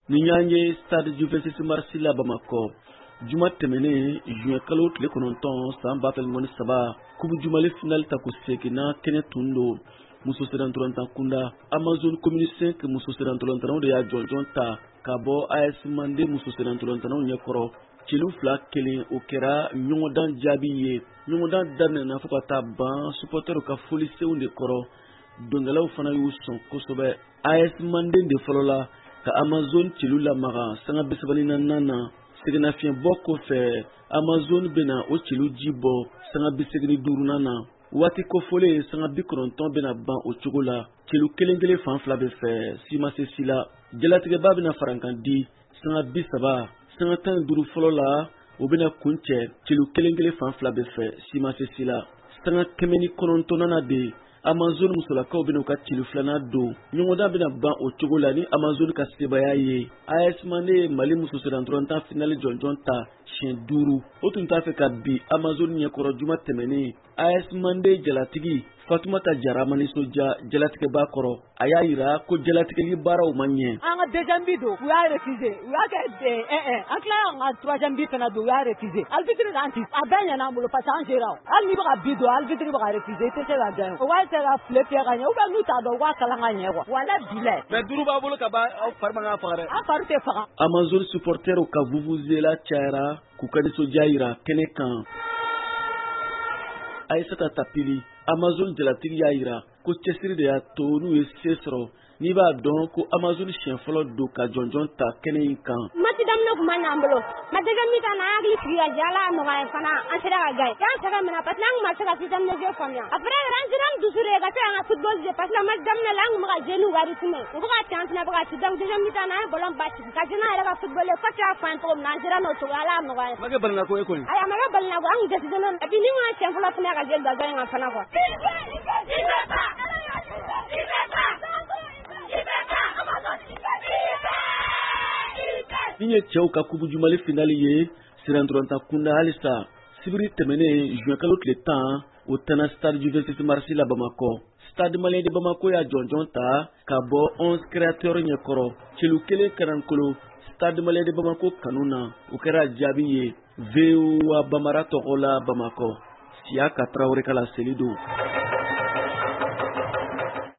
Ninyanye stade du 26 mars la Bamako. Juma tɛmɛnen juin kalo tile 9 san 2013 kubu jumale final ta ko segina kɛnɛ tun don muso serantolantan kunda Amazon commune 5 muso serantolantanaw de y'a jɔnjɔn ta ka bɔ AS Mande muso serantolantanaw ɲɛkɔrɔ celu fila kelen o kɛra ɲɔgɔndan jaabi ye. Ɲɔgɔndan daminɛna fo ka taa ban supporteru ka folisenw de kɔrɔ dongalaw fana y'u sɔn kosɛbɛ. AS Mande de fɔlɔ la ka Amazon celu lamaga sanga 34 na seginnafiɲɛbɔ kɔfɛ Amazon bena o celu ji bɔ sanga 85 na waati kofɔlen sanga 90 bena ban o cogo la celu kelen fan fila bɛ fɛ sima se sila jalatigɛba bena farankan di sanga 30 sanga 15 fɔlɔ la o bena kuncɛ celu kelen fan fila bɛ fɛ sima se sila sanga 19 de Amazon musolakaw bena ka celu filana don ɲɔgɔndan bena ban o cogo la ni Amazon ka sebaya ye. AS Mande Mali muso serantolantan finale jɔnjɔn ta siɲɛ 5 o tun t'a fɛ ka bi Amazon ɲɛkɔrɔ juma tɛmɛnen. AS Mande jalatigi Fatumata Jara manisoja jalatigɛba kɔrɔ a y'a yira ko jalatigɛli baaraw ma ɲɛ. An ka deuxième bi don u y'a refuser u y'a kɛ an tila an ka troisième bi fana don u y'a refuser arbitre k'an ci a bɛɛ ɲɛna an bolo parce que an sera hali n'i bɛ ka bi don arbitre bɛ ka refuser i tɛ se ka gagner o b'a se ka file fiyɛ ka ɲɛ ou bien n'u t'a dɔn u b'a kalan ka ɲɛ quoi wala bilaye. Mais duuru b'a bolo ka ban aw fari man kan faga dɛ. An fari tɛ faga. Amazon supporteru ka vuvuzela cayara k'u ka nisɔndiya yira kɛnɛ kan. Aïssata Tapili Amazon jalatigi y'a yira ko cɛsiri de y'a to n'u ye se sɔrɔ n'i b'a dɔn ko Amazon siɲɛ fɔlɔ don ka jɔnjɔn ta kɛnɛ in kan. Mati daminɛ kun ma ɲ'an bolo mais deuxième mi-temps na an hakili sigi ka jɛ Ala y'a nɔgɔya fana an sera ka gagner k'an sɛgɛn minɛ parce que an kun ma se ka système de jeu faamuya après an sera an dusu de ka se an ka football jouer parce que match daminɛ la an kun bɛ ka jouer n'u ka rythme u bɛ ka ci an fana bɛ ka ci donc deuxième mi-temps na an ye ballon ba sigi ka jouer n'an yɛrɛ ka football ye coach y'a fɔ an ye cogo min na an sera n'o cogo Ala y'a nɔgɔya. Ma kɛ balina ko ye kɔni. Ayi a ma kɛ balina ko an kun décidé et puis ni mun ye siɲɛ fɔlɔ fana ka jouer gagner kan fana quoi. Min ye cɛw ka kubu jumale finali ye serantolantan kunda halisa sibiri tɛmɛnen juin kalo tile 10 o tɛna stade du 26 mars la Bamako. Stade malien de Bamako y'a jɔnjɔn ta ka bɔ 11 créateurs ɲɛkɔrɔ celu kelen karankolo stade malien de Bamako kanu na o kɛra jaabi ye VOA Bambara tɔgɔ la Bamako Siaka Traoré ka laseli don.